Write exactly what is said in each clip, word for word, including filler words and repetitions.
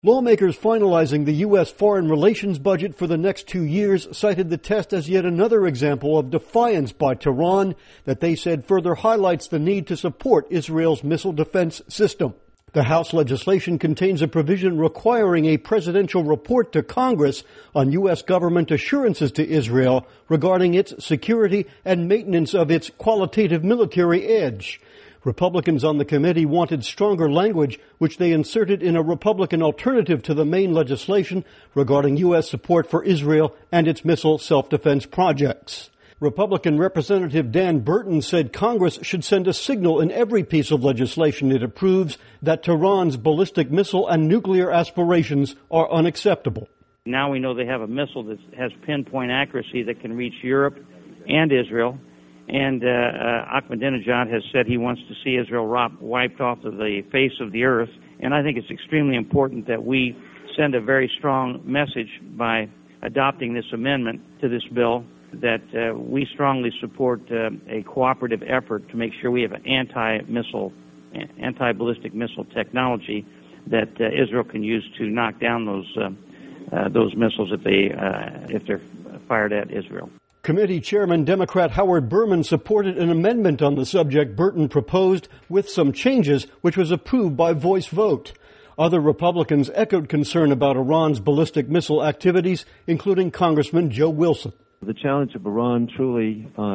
Lawmakers finalizing the U S foreign relations budget for the next two years cited the test as yet another example of defiance by Tehran that they said further highlights the need to support Israel's missile defense system. The House legislation contains a provision requiring a presidential report to Congress on U S government assurances to Israel regarding its security and maintenance of its qualitative military edge. Republicans on the committee wanted stronger language, which they inserted in a Republican alternative to the main legislation regarding U S support for Israel and its missile self-defense projects. Republican Representative Dan Burton said Congress should send a signal in every piece of legislation it approves that Tehran's ballistic missile and nuclear aspirations are unacceptable. Now we know they have a missile that has pinpoint accuracy that can reach Europe and Israel. And uh, uh, Ahmadinejad has said he wants to see Israel wiped off of the face of the earth. And I think it's extremely important that we send a very strong message by adopting this amendment to this bill that uh, we strongly support uh, a cooperative effort to make sure we have an anti-missile, anti-ballistic missile technology that uh, Israel can use to knock down those uh, uh, those missiles if they uh, if they're fired at Israel. Committee Chairman Democrat Howard Berman supported an amendment on the subject Burton proposed with some changes, which was approved by voice vote. Other Republicans echoed concern about Iran's ballistic missile activities, including Congressman Joe Wilson. The challenge of Iran truly uh,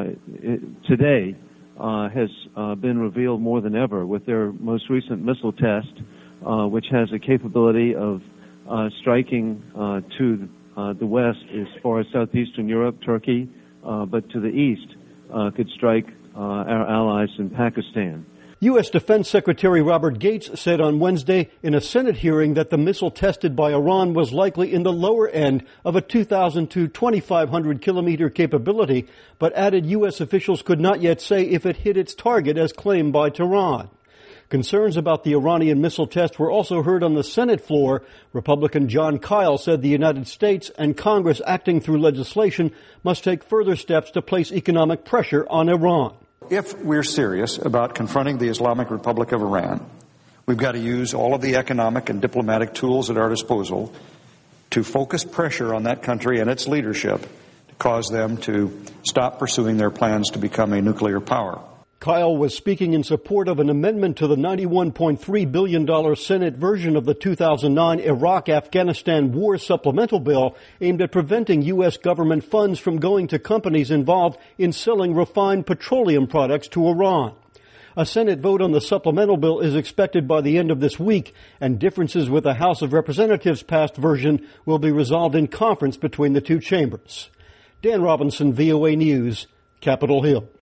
today uh, has uh, been revealed more than ever with their most recent missile test, uh, which has a capability of uh, striking uh, to Uh, the west as far as southeastern Europe, Turkey, uh, but to the east uh, could strike uh, our allies in Pakistan. U S Defense Secretary Robert Gates said on Wednesday in a Senate hearing that the missile tested by Iran was likely in the lower end of a two thousand to twenty-five hundred kilometer capability, but added U S officials could not yet say if it hit its target as claimed by Tehran. Concerns about the Iranian missile test were also heard on the Senate floor. Republican John Kyle said the United States and Congress acting through legislation must take further steps to place economic pressure on Iran. If we're serious about confronting the Islamic Republic of Iran, we've got to use all of the economic and diplomatic tools at our disposal to focus pressure on that country and its leadership to cause them to stop pursuing their plans to become a nuclear power. Kyle was speaking in support of an amendment to the ninety-one point three billion dollars Senate version of the two thousand nine Iraq-Afghanistan War Supplemental Bill aimed at preventing U S government funds from going to companies involved in selling refined petroleum products to Iran. A Senate vote on the supplemental bill is expected by the end of this week, and differences with the House of Representatives passed version will be resolved in conference between the two chambers. Dan Robinson, V O A News, Capitol Hill.